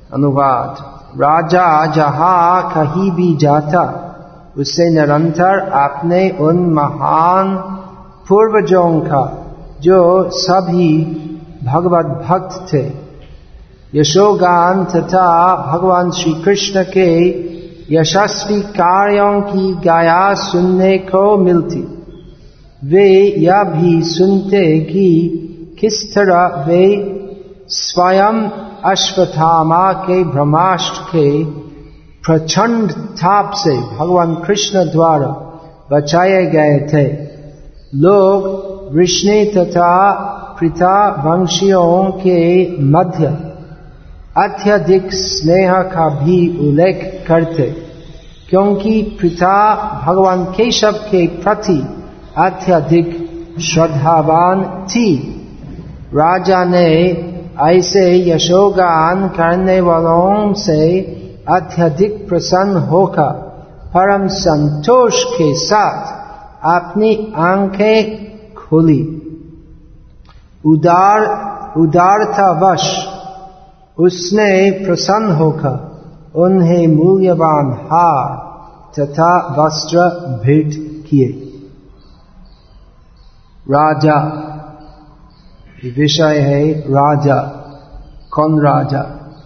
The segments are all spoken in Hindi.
अनुवाद। राजा जहाँ कहीं भी जाता उससे निरंतर अपने उन महान पूर्वजों का जो सभी भगवत भक्त थे यशोगान तथा भगवान श्री कृष्ण के यशस्वी कार्यों की गाया सुनने को मिलती। वे यह भी सुनते कि किस तरह वे स्वयं अश्वत्थामा के ब्रह्मास्त्र के प्रचंड ताप से भगवान कृष्ण द्वारा बचाए गए थे। लोग वृष्णि तथा पृथा वंशियों के मध्य अत्यधिक स्नेह का भी उल्लेख करते, क्योंकि पृथा भगवान केशव के प्रति अत्यधिक श्रद्धावान थी। राजा ने ऐसे यशोगान करने वालों से अत्यधिक प्रसन्न होकर परम संतोष के साथ अपनी आंखें खोली। उदारतावश उसने प्रसन्न होकर उन्हें मूल्यवान हार तथा वस्त्र भेंट किए। राजा, विषय है राजा। कौन राजा?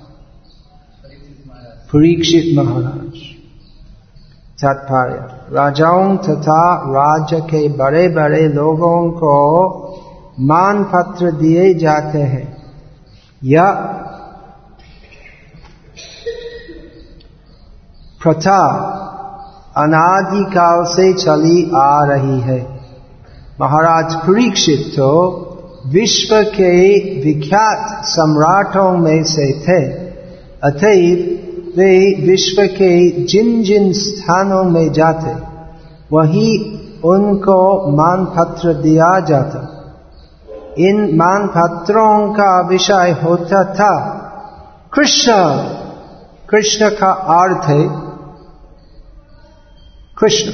परीक्षित महाराज। तात्पर्य, राजाओं तथा राज्य के बड़े बड़े लोगों को मान पत्र दिए जाते हैं। यह प्रथा अनादिकाल से चली आ रही है। महाराज परीक्षित तो विश्व के विख्यात सम्राटों में से थे, अतएव वे विश्व के जिन जिन स्थानों में जाते वहीं उनको मानपत्र दिया जाता। इन मानपत्रों का विषय होता था कृष्ण। कृष्ण का अर्थ है कृष्ण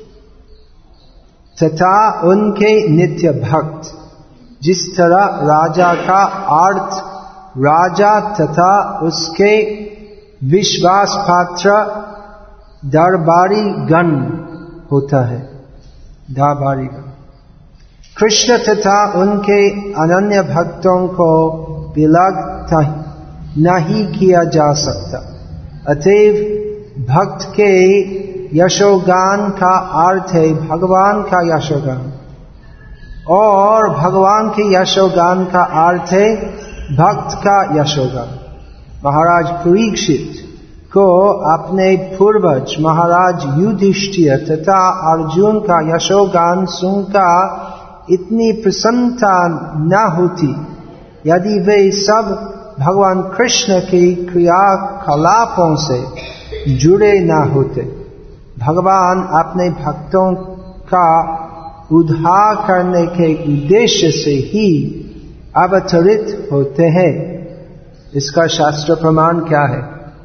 तथा उनके नित्य भक्त। जिस तरह राजा का अर्थ राजा तथा उसके विश्वास पात्र दरबारी गण होता है, दरबारी गण। कृष्ण तथा उनके अनन्य भक्तों को विलग नहीं किया जा सकता। अतएव भक्त के यशोगान का अर्थ है भगवान का यशोगान, और भगवान के यशोगान का अर्थ है भक्त का यशोगान। महाराज परीक्षित को अपने पूर्वज महाराज युधिष्ठिर तथा अर्जुन का यशोगान सुनकर इतनी प्रसन्नता न होती यदि वे सब भगवान कृष्ण के क्रियाकलापों से जुड़े न होते। भगवान अपने भक्तों का उद्धार करने के उद्देश्य से ही अवतरित होते हैं। इसका शास्त्र प्रमाण क्या है?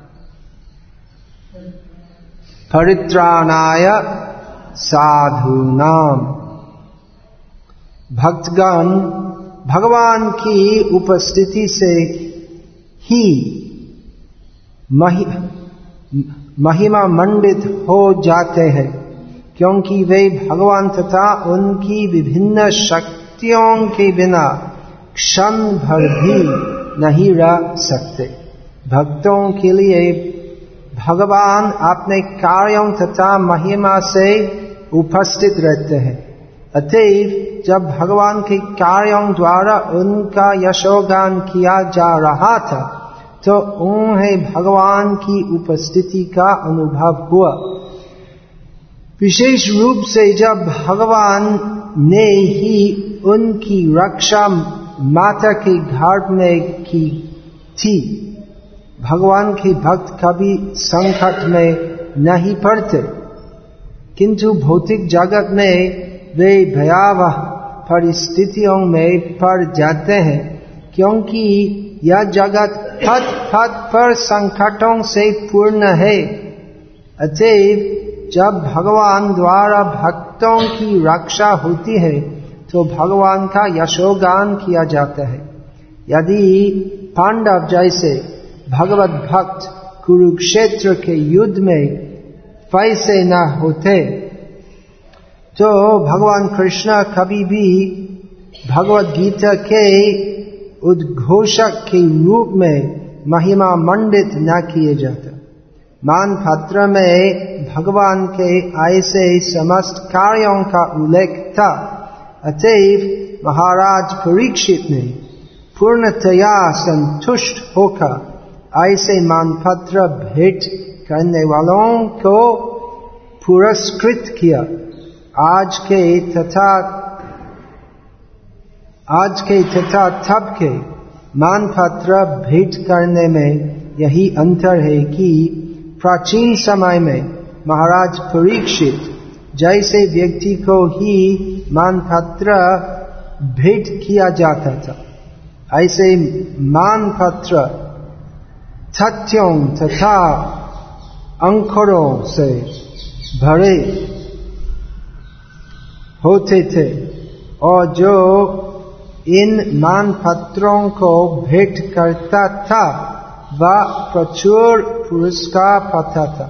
परित्राणाय साधूनाम। भक्तगण भगवान की उपस्थिति से ही महिमा मंडित हो जाते हैं, क्योंकि वे भगवान तथा उनकी विभिन्न शक्तियों के बिना क्षण भर भी नहीं रह सकते। भक्तों के लिए भगवान अपने कार्यों तथा महिमा से उपस्थित रहते हैं। अतएव जब भगवान के कार्यों द्वारा उनका यशोगान किया जा रहा था तो उन्हें भगवान की उपस्थिति का अनुभव हुआ। विशेष रूप से जब भगवान ने ही उनकी रक्षा माता के घाट में की थी। भगवान के भक्त कभी संकट में नहीं पड़ते, किंतु भौतिक जगत में वे भयावह परिस्थितियों में पड़ जाते हैं, क्योंकि यह जगत पथ पथ पर संकटों से पूर्ण है। अतएव जब भगवान द्वारा भक्तों की रक्षा होती है तो भगवान का यशोगान किया जाता है। यदि पांडव जैसे भगवत भक्त कुरुक्षेत्र के युद्ध में फंसे न होते तो भगवान कृष्ण कभी भी भगवत गीता के उद्घोषक के रूप में महिमा मंडित न किए जाते। मानपत्र में भगवान के ऐसे समस्त कार्यों का उल्लेख था, अतएव महाराज परीक्षित ने पूर्णतया संतुष्ट होकर ऐसे मानपत्र भेंट करने वालों को पुरस्कृत किया। आज के तथा तब के मानपत्र भेंट करने में यही अंतर है कि प्राचीन समय में महाराज परीक्षित जैसे व्यक्ति को ही मानपत्र भेंट किया जाता था, ऐसे मानपत्र तथ्यों तथा अंकुरों से भरे होते थे और जो इन मानपत्रों को भेंट करता था वह प्रचुर पुरस्कार पाता था।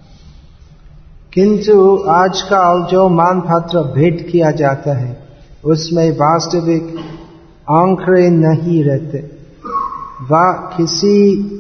किंतु आजकल जो मानपत्र भेंट किया जाता है उसमें वास्तविक आंकड़े नहीं रहते। वह किसी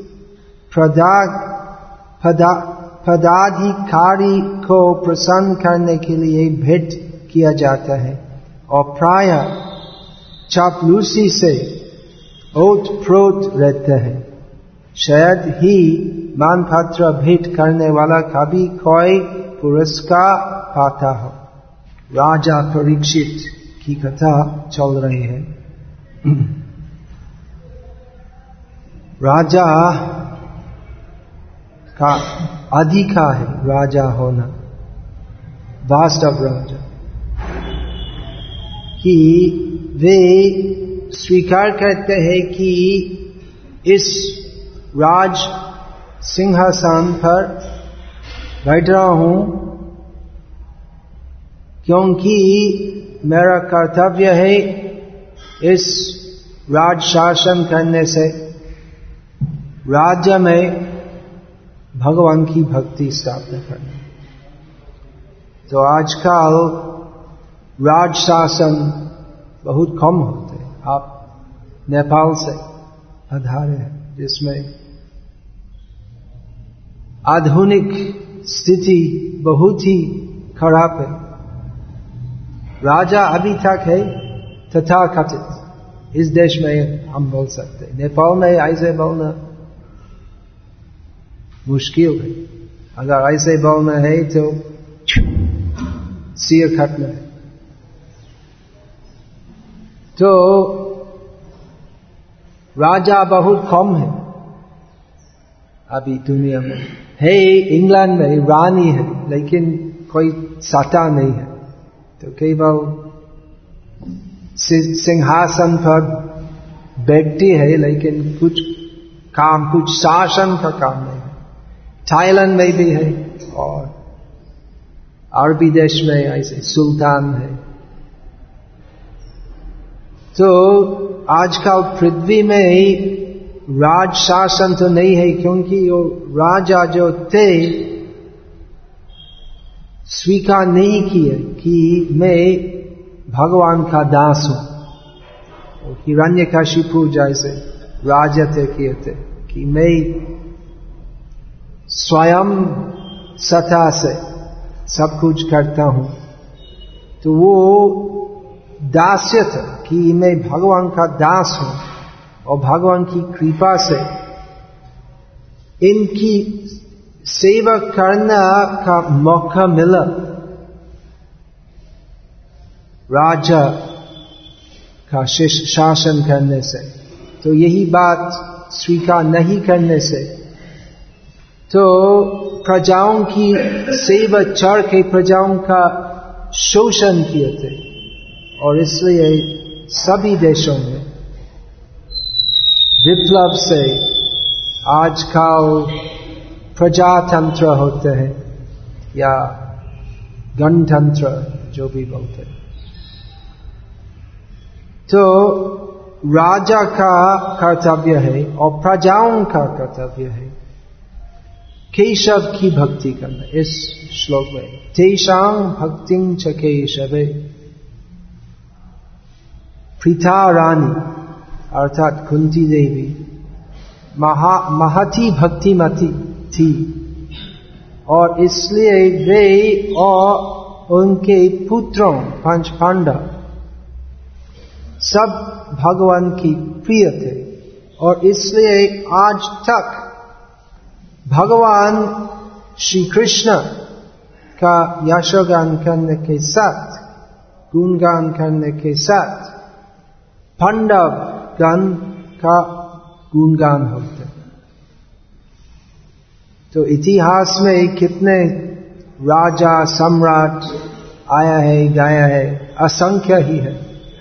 पदाधिकारी को प्रसन्न करने के लिए भेंट किया जाता है और प्रायः चापलूसी से ओत-प्रोत रहता है। शायद ही मानपत्र भेंट करने वाला कभी कोई पुरस्कार पाता हो। राजा परीक्षित की कथा चल रही है। राजा का अधिकार है राजा होना, वास्तव राजा, कि वे स्वीकार करते हैं कि इस राज सिंहासन पर बैठ रहा हूं क्योंकि मेरा कर्तव्य है इस राज शासन करने से राज्य में भगवान की भक्ति स्थापना करना। तो आजकल राज शासन बहुत कम होते हैं। आप नेपाल से आधार है जिसमें आधुनिक स्थिति बहुत ही खराब है। राजा अभी तक है तथाकथित, इस देश में हम बोल सकते हैं। नेपाल में ऐसे बोलना मुश्किल है। अगर ऐसे बोलना है तो सिर कटना है। तो राजा बहुत कम है अभी दुनिया में। है इंग्लैंड में रानी है लेकिन कोई सत्ता नहीं है। तो केवल सिंहासन पर बैठती है लेकिन कुछ शासन का काम नहीं है। थाईलैंड में भी है और अरबी देश में ऐसे सुल्तान है। तो आजकल पृथ्वी में राज शासन तो नहीं है क्योंकि वो राजा जो थे स्वीकार नहीं किए कि मैं भगवान का दास हूं। हिरण्यकशिपु जैसे राजा थे किए थे कि मैं स्वयं सत्ता से सब कुछ करता हूं। तो वो दास्य था कि मैं भगवान का दास हूं और भगवान की कृपा से इनकी सेवा करना का मौका मिला। राजा का शासन करने से तो यही बात स्वीकार नहीं करने से तो प्रजाओं की सेवा चढ़ के प्रजाओं का शोषण किए थे और इसलिए सभी देशों में विप्लव से आजकल प्रजातंत्र होते हैं या गणतंत्र जो भी बोलते हैं। तो राजा का कर्तव्य है और प्रजाओं का कर्तव्य है केशव की भक्ति करना। इस श्लोक में तेषां भक्तिं च केशवे, प्रीता रानी अर्थात कुंती देवी महती भक्तिमती थी और इसलिए वे और उनके पुत्रों पंच पांडव सब भगवान की प्रिय थे और इसलिए आज तक भगवान श्री कृष्ण का यशोगान करने के साथ गुणगान करने के साथ पांडव गण का गुणगान होते। तो इतिहास में कितने राजा सम्राट आया है गाया है, असंख्य ही है।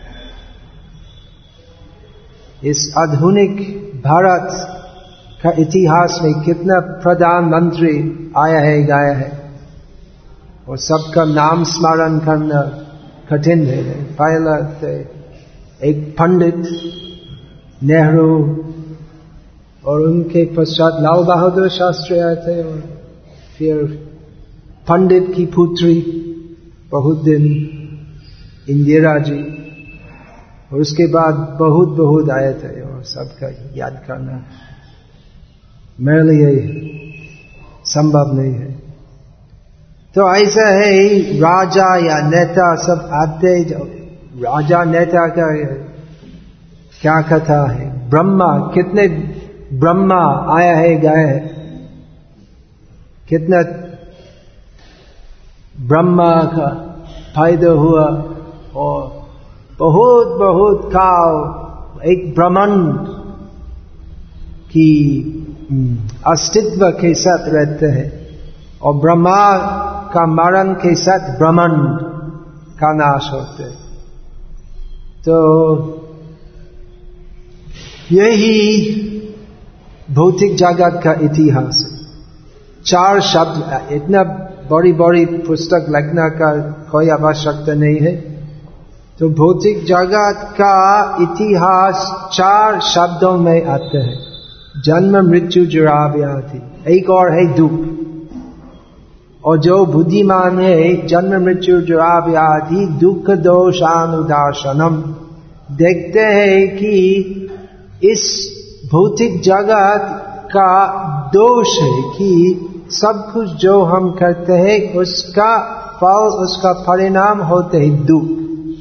इस आधुनिक भारत का इतिहास में कितना प्रधानमंत्री आया है गाया है और सबका नाम स्मरण करना कठिन है। पहला थे एक पंडित नेहरू और उनके पश्चात लाल बहादुर शास्त्री आए थे और फिर पंडित की पुत्री बहुत दिन इंदिरा जी और उसके बाद बहुत आए थे और सबका याद करना मेरे लिए संभव नहीं है। तो ऐसा है राजा या नेता सब आते, राजा नेता का क्या कथा है। ब्रह्मा, कितने ब्रह्मा आया है गया है, कितना ब्रह्मा का फायदा हुआ और बहुत काल एक ब्रह्मांड की अस्तित्व के साथ रहते हैं और ब्रह्मा का मरण के साथ ब्रह्मांड का नाश होते हैं। तो यही भौतिक जगत का इतिहास है। 4 शब्द, इतना बड़ी पुस्तक लिखने का कोई आवश्यकता नहीं है। तो भौतिक जगत का इतिहास 4 शब्दों में आते हैं। जन्म मृत्यु जरा व्याधि, एक और है दुख। और जो बुद्धिमान है जन्म मृत्यु जरा व्याधि दुख दोषानुदार्शनम, देखते हैं कि इस भौतिक जगत का दोष है कि सब कुछ जो हम करते हैं उसका फल, उसका परिणाम होते हैं दुख।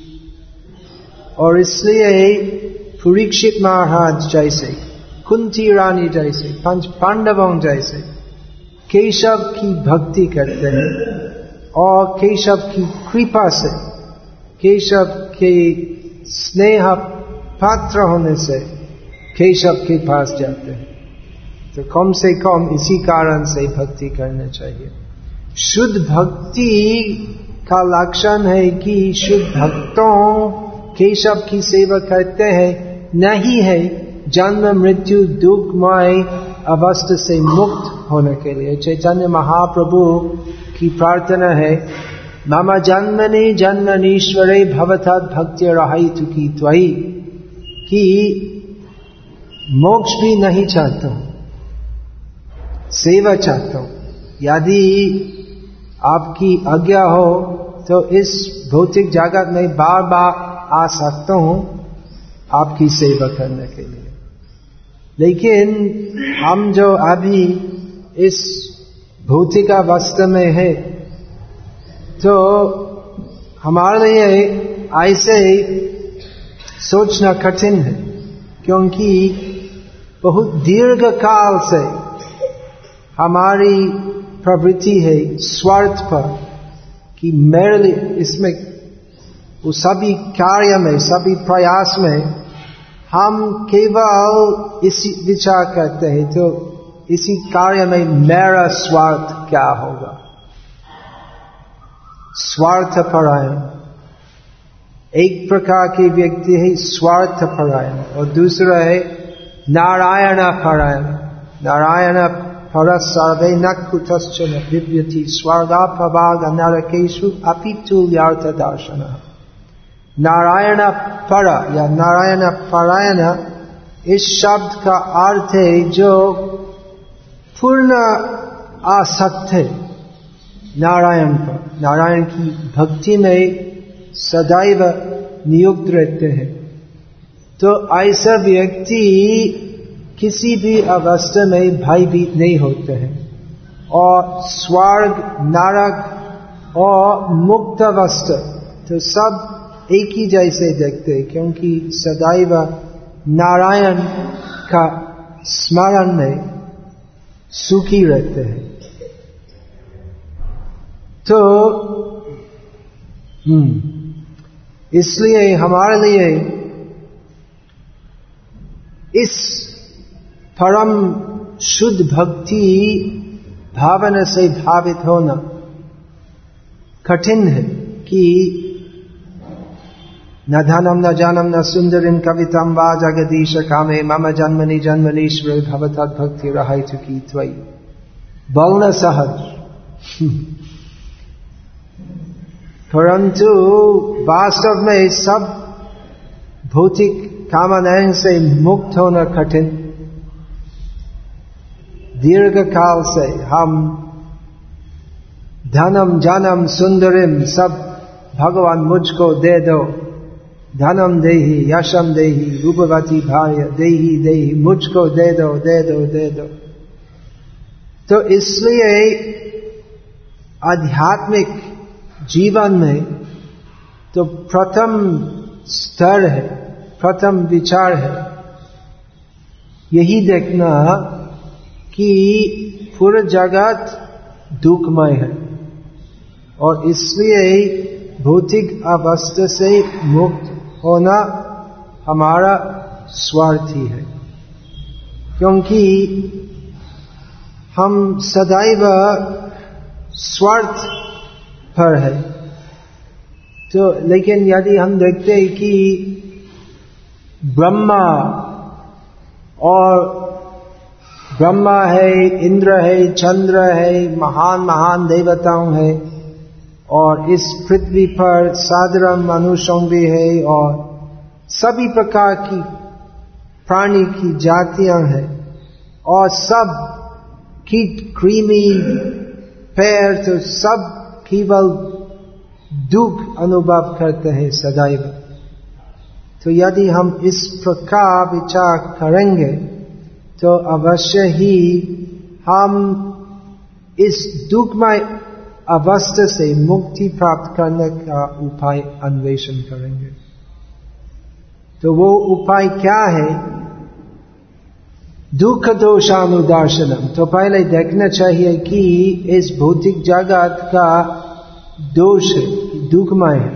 और इसलिए परीक्षित महाराज जैसे, कुंती रानी जैसे, पंच पांडवों जैसे केशव की भक्ति करते हैं और केशव की कृपा से, केशव के स्नेह पात्र होने से केशव के पास जाते हैं। तो कम से कम इसी कारण से भक्ति करना चाहिए। शुद्ध भक्ति का लक्षण है कि शुद्ध भक्तों केशव की सेवा करते हैं, नहीं है जन्म मृत्यु दुखमय अवस्था से मुक्त होने के लिए। चैतन्य महाप्रभु की प्रार्थना है, मम जन्मनि जन्मनीश्वरे भवतद् भक्तिरहितु की त्वयि, कि मोक्ष भी नहीं चाहता हूं, सेवा चाहता हूं। यदि आपकी आज्ञा हो तो इस भौतिक जगत में बार बार आ सकता हूं आपकी सेवा करने के लिए। लेकिन हम जो अभी इस भौतिक अवस्था में है तो हमारे लिए ऐसे सोचना कठिन है, क्योंकि बहुत दीर्घ काल से हमारी प्रवृत्ति है स्वार्थ पर, कि मेरे लिए इसमें वो सभी कार्य में, सभी प्रयास में हम केवल इसी विचार करते हैं, तो इसी कार्य में मेरा स्वार्थ क्या होगा। स्वार्थ परायण एक प्रकार की व्यक्ति है, स्वार्थ परायण, और दूसरा है नारायण परायण। नारायण पर सर्वे न कुतश्चन विव्यति स्वर्गापभाग नरकेषु अपि तुल्यार्थ दर्शन। नारायण पर या नारायण परायण इस शब्द का अर्थ है जो पूर्ण आसक्त है नारायण पर, नारायण की भक्ति में सदैव नियुक्त रहते हैं। तो ऐसा व्यक्ति किसी भी अवस्था में भयभीत नहीं होते हैं और स्वर्ग, नरक और मुक्त अवस्था तो सब एक ही जैसे देखते हैं, क्योंकि सदैव नारायण का स्मरण में सुखी रहते हैं। तो इसलिए हमारे लिए इस परम शुद्ध भक्ति भावना से भावित होना कठिन है कि न धनम न जानम न सुंदरिम कवितम वा जगदीश कामे मम जन्मनि जन्मनीश्वर भवतत् भक्ति रहैतु की त्वयि। बोलना सहज परंतु वास्तव में सब भौतिक कामनाओं से मुक्त होना कठिन। दीर्घ काल से हम धनम जनम सुंदरिम सब भगवान मुझको दे दो, धनम देहि यशम देहि रूपवती भार्य देहि देहि मुझको दे दो दे दो दे दो। तो इसलिए आध्यात्मिक जीवन में तो प्रथम स्तर है, प्रथम विचार है यही देखना कि पूरा जगत दुखमय है और इसलिए भौतिक अवस्था से मुक्त होना हमारा स्वार्थी है, क्योंकि हम सदैव स्वार्थ पर है। तो लेकिन यदि हम देखते हैं कि ब्रह्मा है, इंद्र है, चंद्र है, महान महान देवताओं है और इस पृथ्वी पर साधारण मनुष्यों भी है और सभी प्रकार की प्राणी की जातियां हैं और सब कीट कृमि पैर तो सब केवल दुख अनुभव करते हैं सदैव। तो यदि हम इस प्रकार विचार करेंगे तो अवश्य ही हम इस दुखमय अवस्था से मुक्ति प्राप्त करने का उपाय अन्वेषण करेंगे। तो वो उपाय क्या है? दुख दोषानुदर्शनम। तो पहले देखना चाहिए कि इस भौतिक जगत का दोष है, दुखमय है,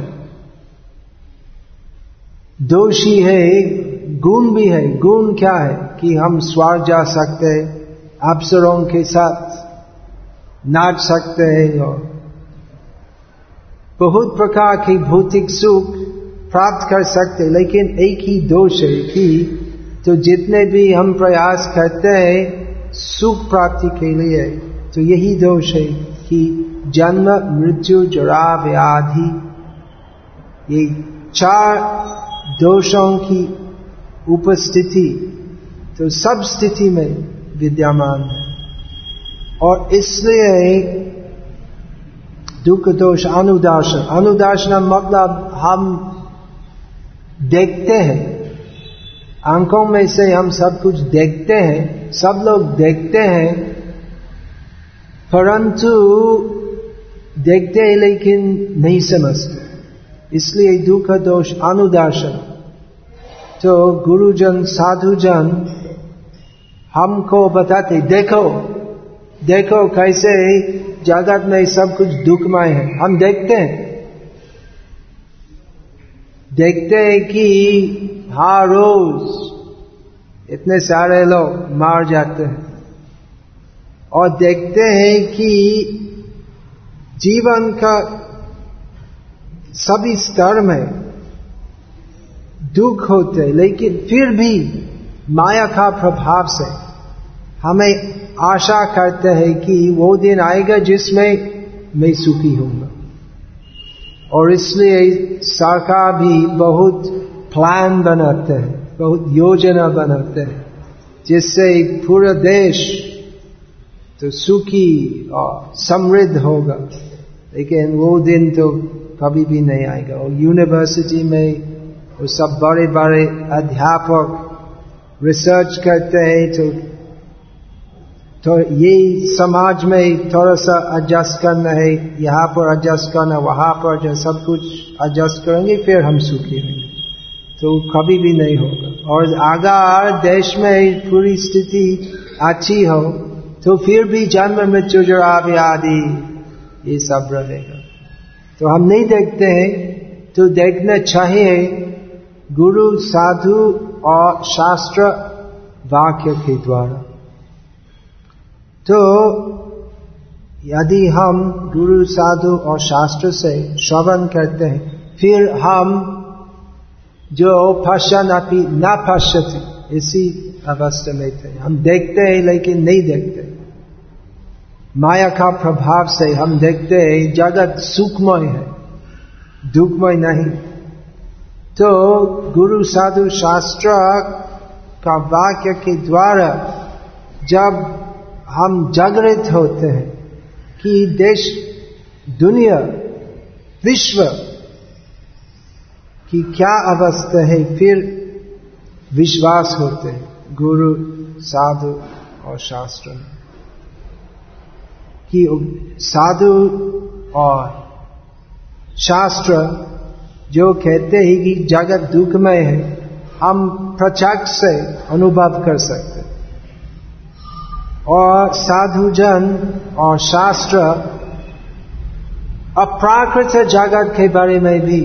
दोषी है, गुण भी है। गुण क्या है कि हम स्वर्ग जा सकते हैं, अप्सरों के साथ नाच सकते हैं और बहुत प्रकार की भौतिक सुख प्राप्त कर सकते हैं। लेकिन एक ही दोष है कि तो जितने भी हम प्रयास करते हैं सुख प्राप्ति के लिए, तो यही दोष है कि जन्म मृत्यु जरा व्याधि, ये चार दोषों की उपस्थिति तो सब स्थिति में विद्यमान है। और इसलिए दुख दोष अनुदासन। अनुदासन मतलब हम देखते हैं, आंखों में से हम सब कुछ देखते हैं, सब लोग देखते हैं, परंतु देखते हैं लेकिन नहीं समझते, इसलिए दुख दोष अनुदासन। तो गुरुजन साधुजन हमको बताते, देखो देखो कैसे जगत में सब कुछ दुखमय है। हम देखते हैं कि हर रोज इतने सारे लोग मार जाते हैं और देखते हैं कि जीवन का सभी स्तर में दुख होते, लेकिन फिर भी माया का प्रभाव से हमें आशा करते हैं कि वो दिन आएगा जिसमें मैं सुखी होऊंगा। और इसलिए सरकार भी बहुत प्लान बनाते हैं, बहुत योजना बनाते हैं, जिससे पूरा देश तो सुखी और समृद्ध होगा। लेकिन वो दिन तो कभी भी नहीं आएगा। और यूनिवर्सिटी में वो सब बड़े बड़े अध्यापक रिसर्च करते हैं, तो ये समाज में थोड़ा सा एडजस्ट करना है, यहाँ पर एडजस्ट करना, वहां पर जो सब कुछ एडजस्ट करेंगे फिर हम सुखी होंगे, तो कभी भी नहीं होगा। और अगर देश में पूरी स्थिति अच्छी हो तो फिर भी जन्म मृत्यु जरा व्याधि ये सब रहेगा। तो हम नहीं देखते हैं, तो देखना चाहिए गुरु साधु और शास्त्र वाक्य के द्वारा। तो यदि हम गुरु साधु और शास्त्र से श्रवण करते हैं, फिर हम जो पश्यन्नपि न पश्यति इसी अवस्था में थे। हम देखते हैं लेकिन नहीं देखते। माया का प्रभाव से हम देखते हैं जगत सुखमय है, दुखमय नहीं। तो गुरु साधु शास्त्र का वाक्य के द्वारा जब हम जागृत होते हैं कि देश दुनिया विश्व की क्या अवस्था है, फिर विश्वास होते हैं गुरु साधु और शास्त्र में कि साधु और शास्त्र जो कहते हैं कि जगत दुखमय है, हम प्रत्यक्ष से अनुभव कर सकते हैं। और साधु जन और शास्त्र अप्राकृत जगत के बारे में भी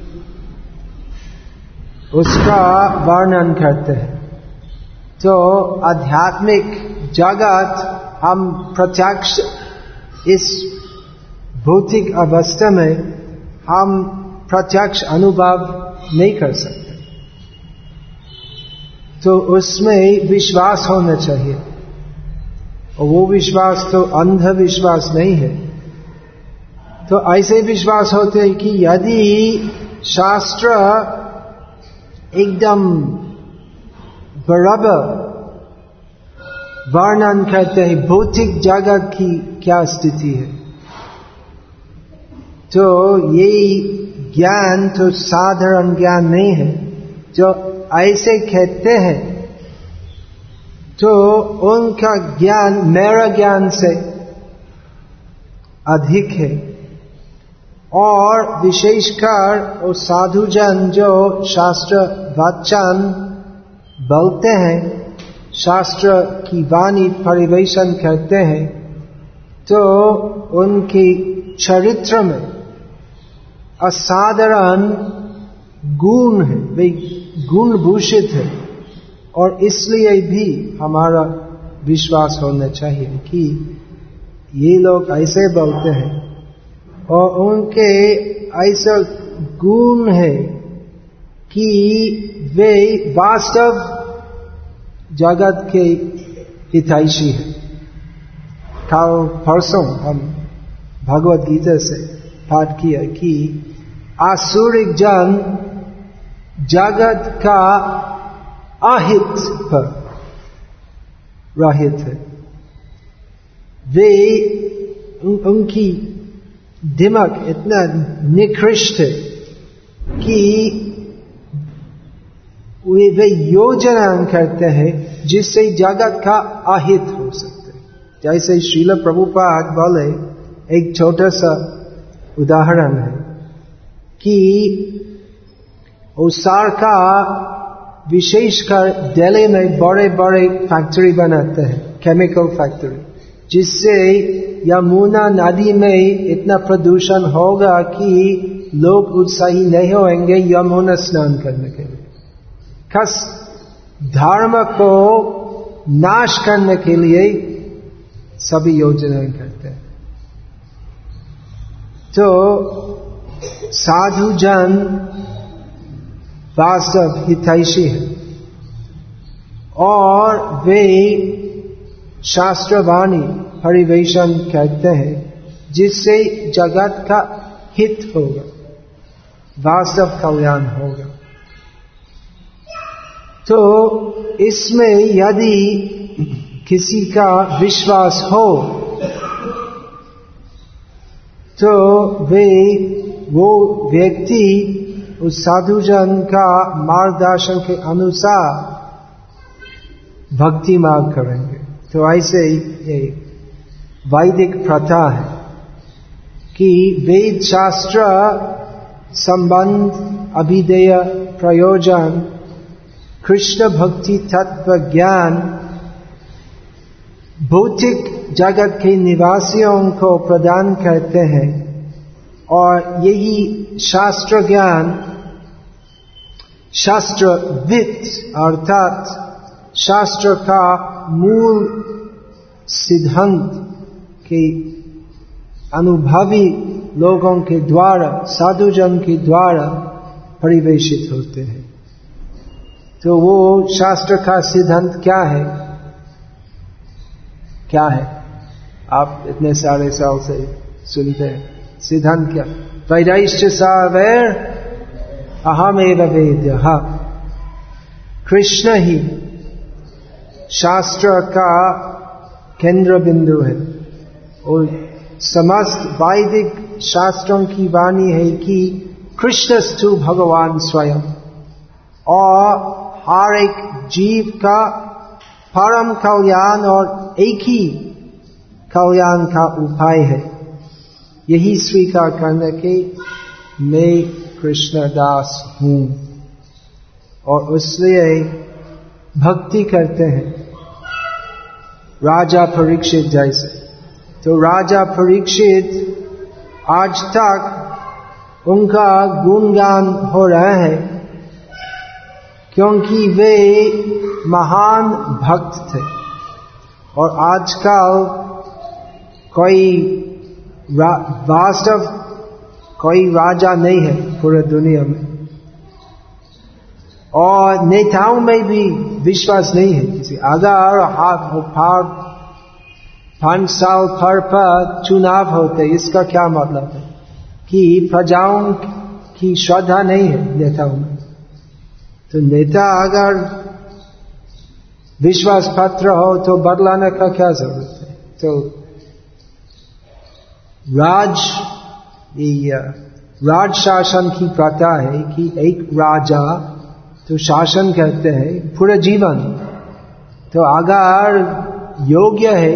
उसका वर्णन करते हैं। तो आध्यात्मिक जगत हम प्रत्यक्ष इस भौतिक अवस्था में हम प्रत्यक्ष अनुभव नहीं कर सकते, तो उसमें विश्वास होना चाहिए। और वो विश्वास तो अंधविश्वास नहीं है। तो ऐसे विश्वास होते हैं कि यदि शास्त्र एकदम बराबर वर्णन करते हैं भौतिक जगत की क्या स्थिति है, तो ये ज्ञान तो साधारण ज्ञान नहीं है। जो ऐसे कहते हैं तो उनका ज्ञान मेरा ज्ञान से अधिक है। और विशेषकर वो साधुजन जो शास्त्र वचन बोलते हैं, शास्त्र की वाणी परिवेशन करते हैं, तो उनके चरित्र में असाधारण गुण है, वे गुण भूषित है। और इसलिए भी हमारा विश्वास होना चाहिए कि ये लोग ऐसे बोलते हैं और उनके ऐसा गुण है कि वे वास्तव जगत के हितैषी है। कल परसों हम भगवत गीता से पाठ किया कि आसुरिक जन जगत का अहित पर रहित है। वे उनकी दिमाग इतना निकृष्ट है कि वे योजना करते हैं जिससे जगत का अहित हो सकते। जैसे श्रील प्रभुपाद बोले, एक छोटा सा उदाहरण है कि उसार का विशेषकर दिल्ली में बड़े बड़े फैक्ट्री बनाते हैं, केमिकल फैक्ट्री, जिससे यमुना नदी में इतना प्रदूषण होगा कि लोग उत्साही नहीं होंगे यमुना स्नान करने के लिए। खास धर्म को नाश करने के लिए सभी योजनाएं करते हैं। तो साधु जन वास्तव हितैषी है और वे शास्त्रवाणी परिवेशन करते हैं जिससे जगत का हित होगा। वास्तव कल्याण होगा। तो इसमें यदि किसी का विश्वास हो तो वो व्यक्ति उस साधुजन का मार्गदर्शन के अनुसार भक्ति मार्ग करेंगे। तो ऐसे ये वैदिक प्रथा है कि वेद शास्त्र संबंध अभिधेय प्रयोजन कृष्ण भक्ति तत्व ज्ञान भौतिक जगत के निवासियों को प्रदान करते हैं, और यही शास्त्र ज्ञान शास्त्रविद अर्थात शास्त्र का मूल सिद्धांत के अनुभवी लोगों के द्वारा साधुजन के द्वारा परिवेशित होते हैं। तो वो शास्त्र का सिद्धांत क्या है? क्या है? आप इतने सारे साल से सुनते हैं, सिद्धांत क्या? वैदैश्च सर्वैर अहमेव वेद्यः। कृष्ण ही शास्त्र का केंद्र बिंदु है, और समस्त वैदिक शास्त्रों की वाणी है कि कृष्णस्तु भगवान स्वयं, और हर एक जीव का परम कल्याण और एक ही कल्याण का उपाय है यही स्वीकार करने के मैं कृष्ण दास हूं, और इसलिए भक्ति करते हैं राजा परीक्षित जैसे। तो राजा परीक्षित आज तक उनका गुणगान हो रहा है क्योंकि वे महान भक्त थे, और आजकल कोई वास्तव कोई राजा नहीं है पूरे दुनिया में, और नेताओं में भी विश्वास नहीं है किसी। अगर 5 साल पर चुनाव होते, इसका क्या मतलब है कि प्रजाओं की श्रद्धा नहीं है नेताओं में। तो नेता अगर विश्वास पात्र हो तो बदलाने का क्या जरूरत है? तो राज शासन की प्रथा है कि एक राजा तो शासन करते हैं पूरे जीवन। तो अगर योग्य है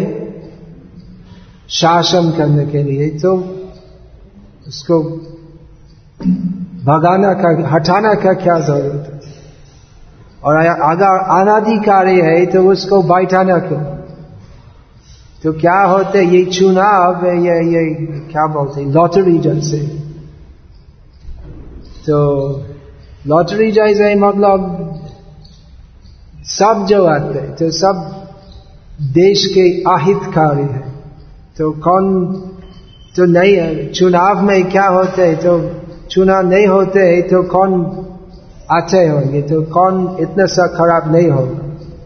शासन करने के लिए तो उसको भगाना का हटाना का क्या जरूरत है? और अगर अनाधिकारी है तो उसको बैठाना क्यों? तो क्या होते ये चुनाव ये क्या बोलते लॉटरी जैसे। तो लॉटरी जैसे मतलब सब जो आते तो सब देश के अहितकारी है। तो कौन तो नहीं है चुनाव में क्या होते तो चुनाव नहीं होते तो कौन अच्छे होंगे? तो कौन इतना सा खराब नहीं होगा?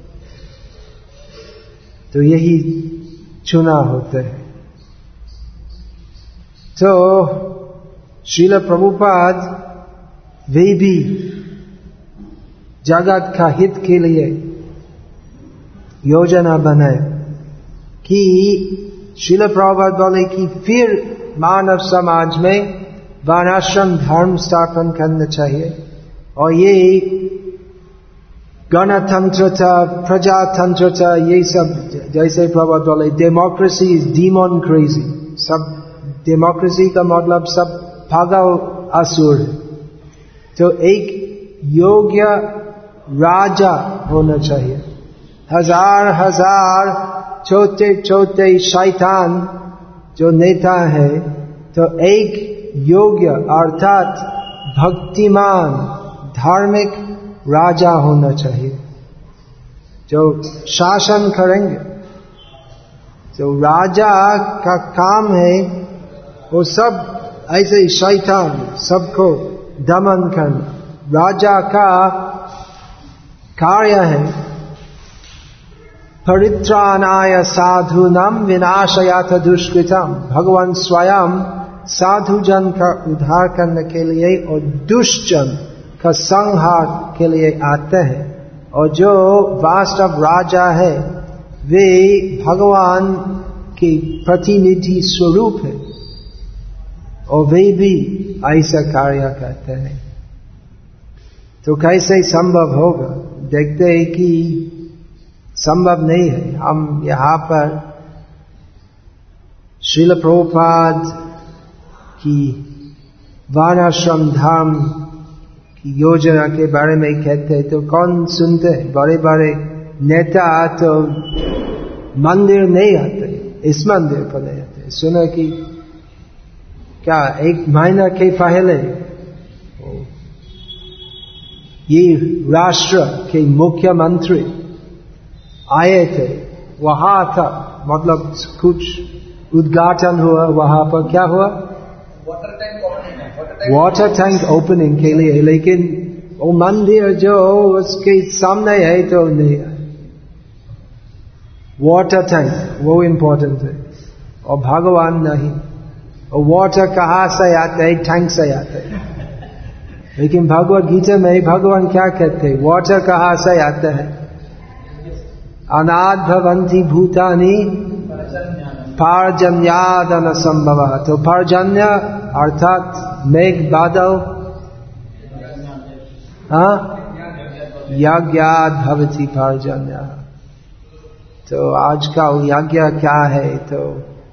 तो यही चुनाव होते हैं। तो श्रील प्रभुपाद वे भी जगत का हित के लिए योजना बनाए कि श्रील प्रभुपाद बोले कि फिर मानव समाज में वर्णाश्रम धर्म स्थापन करना चाहिए, और ये गणतंत्रता प्रजातंत्रता ये सब जैसे प्रभुपाद बोले डेमोक्रेसी इज डीमन क्रेजी। सब डेमोक्रेसी का मतलब सब पागल असुर है। तो एक योग्य राजा होना चाहिए। हजार छोटे छोटे शैतान जो नेता है, तो एक योग्य अर्थात भक्तिमान धार्मिक राजा होना चाहिए जो शासन करेंगे। तो राजा का काम है वो सब ऐसे शैतान सबको दमन करना। राजा का कार्य है परित्राणाय साधूनां विनाशयाथ दुष्कृतम्। भगवान स्वयं साधु जन का उद्धार करने के लिए और दुष्ट जन का संहार के लिए आते हैं। और जो वास्तव राजा है वे भगवान के प्रतिनिधि स्वरूप है और वे भी ऐसा कार्य करते हैं। तो कैसे संभव होगा? देखते हैं कि संभव नहीं है। हम यहाँ पर श्रील प्रभुपाद की वर्णाश्रम धर्म की योजना के बारे में कहते हैं तो कौन सुनते हैं? बड़े बड़े नेता तो मंदिर नहीं आते, इस मंदिर पर नहीं आते। सुना कि क्या 1 महीना के पहले ये राष्ट्र के मुख्यमंत्री आए थे, वहां था, मतलब कुछ उद्घाटन हुआ वहां पर। क्या हुआ? वाटर टैंक ओपनिंग के लिए, लेकिन वो मंदिर जो उसके सामने है तो नहीं है। वाटर टैंक वो इम्पोर्टेंट है और भगवान नहीं। और वाटर कहाँ से आते है? टैंक से आते है। लेकिन भगवद गीता में भगवान क्या कहते हैं? वाटर कहाँ से आते हैं? अनाद भवंती भूतानि पर्जन्यादन संभव। तो पर्जन्य अर्थात मेघ बादल, यज्ञाद भवति पर्जन्य। तो आज का यज्ञ क्या है? तो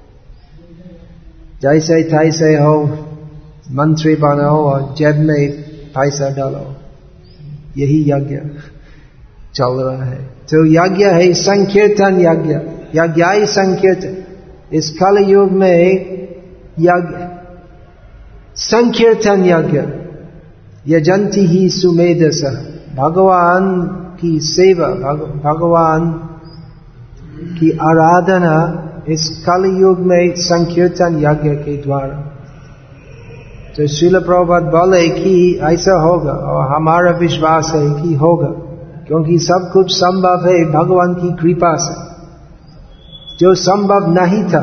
जैसे तैसे हो, मंत्री बनो और जेब में पैसा डालो, यही यज्ञ चल रहा है। तो यज्ञ है संकीर्तन यज्ञ, यज्ञ संकीर्तन। इस कल युग में यज्ञ संकीर्तन यज्ञ, यजंती ही सुमेधस। भगवान की सेवा, भगवान की आराधना इस कल युग में संकीर्तन यज्ञ के द्वारा। तो श्रील प्रभुपाद बोले कि ऐसा होगा और हमारा विश्वास है कि होगा, क्योंकि सब कुछ संभव है भगवान की कृपा से। जो संभव नहीं था,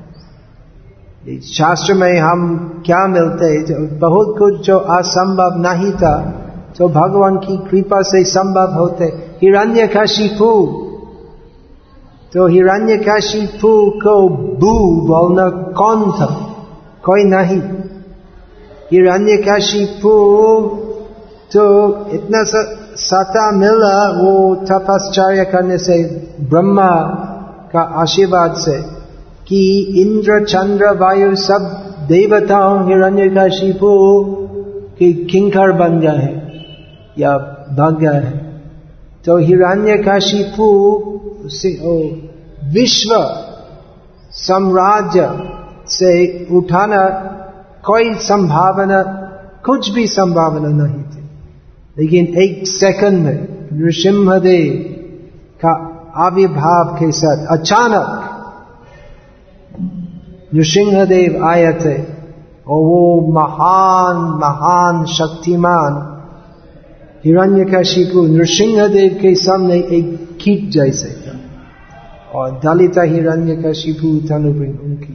शास्त्र में हम क्या मिलते हैं? तो बहुत कुछ जो असंभव नहीं था तो भगवान की कृपा से संभव होते। हिरण्यकशिपु, तो हिरण्यकशिपु को बू बोलना कौन था? कोई नहीं। हिरण्यकशिपु तो इतना सता मिला वो तपश्चर्या करने से, ब्रह्मा का आशीर्वाद से, कि इंद्र चंद्र वायु सब देवताओं हिरण्यकशिपु के किंकर बन गए हैं या भाग गए हैं। तो हिरण्यकशिपु से विश्व साम्राज्य से उठाना कोई संभावना, कुछ भी संभावना नहीं थी। लेकिन 1 सेकंड में नृसिंहदेव का आविर्भाव के साथ अचानक नृसिंहदेव आए थे और वो महान महान शक्तिमान हिरण्यकशिपु नृसिंहदेव के सामने एक कीट जैसे था और दलिता हिरण्यकशिपु तनुबृंग उनकी।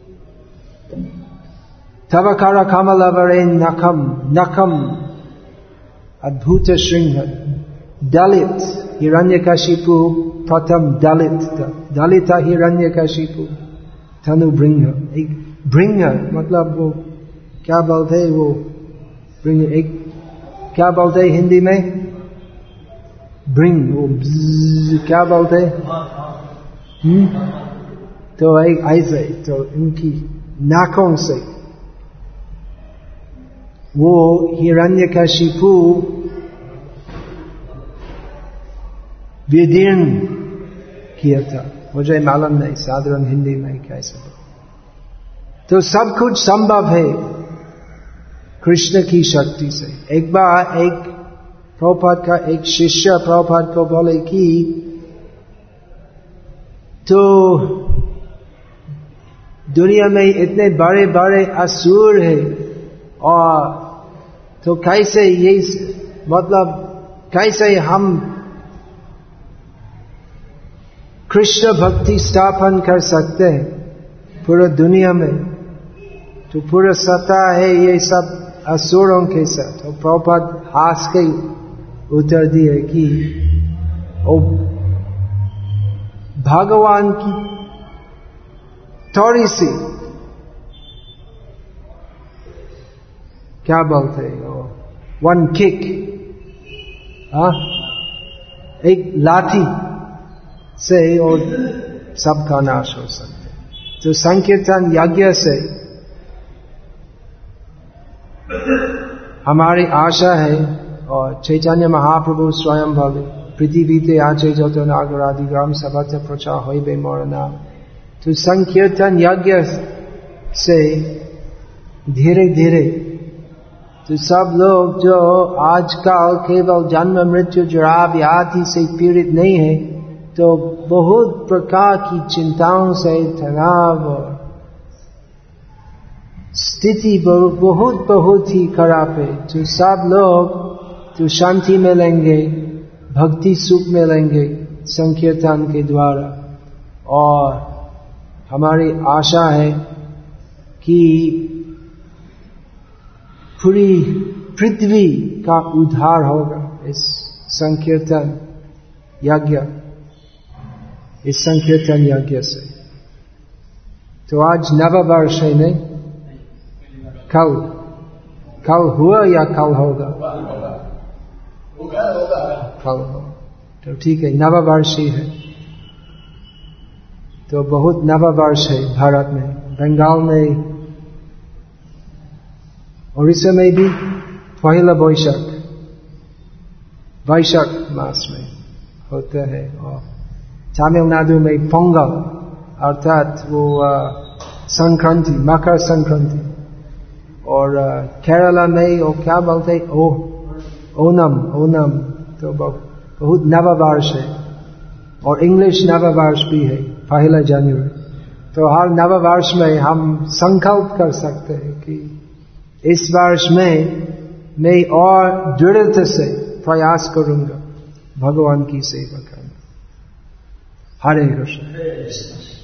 तवकर कमलवरे नखम नखम अद्भुत श्रृंग, दलित हिरण्यकशिपु प्रथम दलित था, दलिता हिरण्यकशिपु तनुबृंग। एक भृंग मतलब वो क्या बोलते, वो भृंग, एक क्या बोलते हिंदी में? भृंग, वो क्या बोलते? तो एक ऐसे, तो इनकी नाकों से वो हिरण्यकशिपु विदीर्ण किया था। मुझे मालूम नहीं साधारण हिंदी में कैसे। तो सब कुछ संभव है कृष्ण की शक्ति से। एक बार एक प्रभुपाद का एक शिष्य प्रभुपाद को बोले कि तो दुनिया में इतने बड़े बड़े असुर है और तो कैसे ये, मतलब कैसे हम कृष्ण भक्ति स्थापन कर सकते हैं पूरा दुनिया में? तो पूरा सत्ता है ये सब असुरों के साथ। और प्रभुपाद हास के उत्तर दिए कि ओ भगवान की थोड़ी सी क्या बोलते हैं, वन किक, एक लाठी से और सबका नाश हो सकते। तो संकीर्तन यज्ञ से हमारी आशा है, और चैतन्य महाप्रभु स्वयं बोले पृथ्वीते आचे जतो नागरादि ग्राम सभा प्रचार होइबे मोर नाम। तो संकीर्तन यज्ञ से धीरे धीरे तो सब लोग जो आजकल केवल जन्म मृत्यु जरा व्याधि से पीड़ित नहीं है, तो बहुत प्रकार की चिंताओं से तनाव और स्थिति बहुत ही खराब है। तो सब लोग तो शांति मिलेंगे, भक्ति सुख मिलेंगे संकीर्तन के द्वारा। और हमारी आशा है कि पूरी पृथ्वी का उद्धार होगा इस संकीर्तन यज्ञ से। तो आज नववर्ष है नहीं, कल हुआ या कल होगा? कल होगा। तो ठीक है, नववर्ष ही है। तो बहुत नववर्ष है भारत में, बंगाल में, उड़ीसा में भी पहला वैशाख मास में होता है। और तमिलनाडु में पोंगल अर्थात वो संक्रांति, मकर संक्रांति। और केरला में वो क्या बोलते ओनम। तो बहुत नववर्ष है। और इंग्लिश नववर्ष भी है 1 जनवरी। तो हर नववर्ष में हम संकल्प कर सकते हैं कि इस वर्ष में मैं और दृढ़ता से प्रयास करूंगा भगवान की सेवा करना। हरे कृष्ण।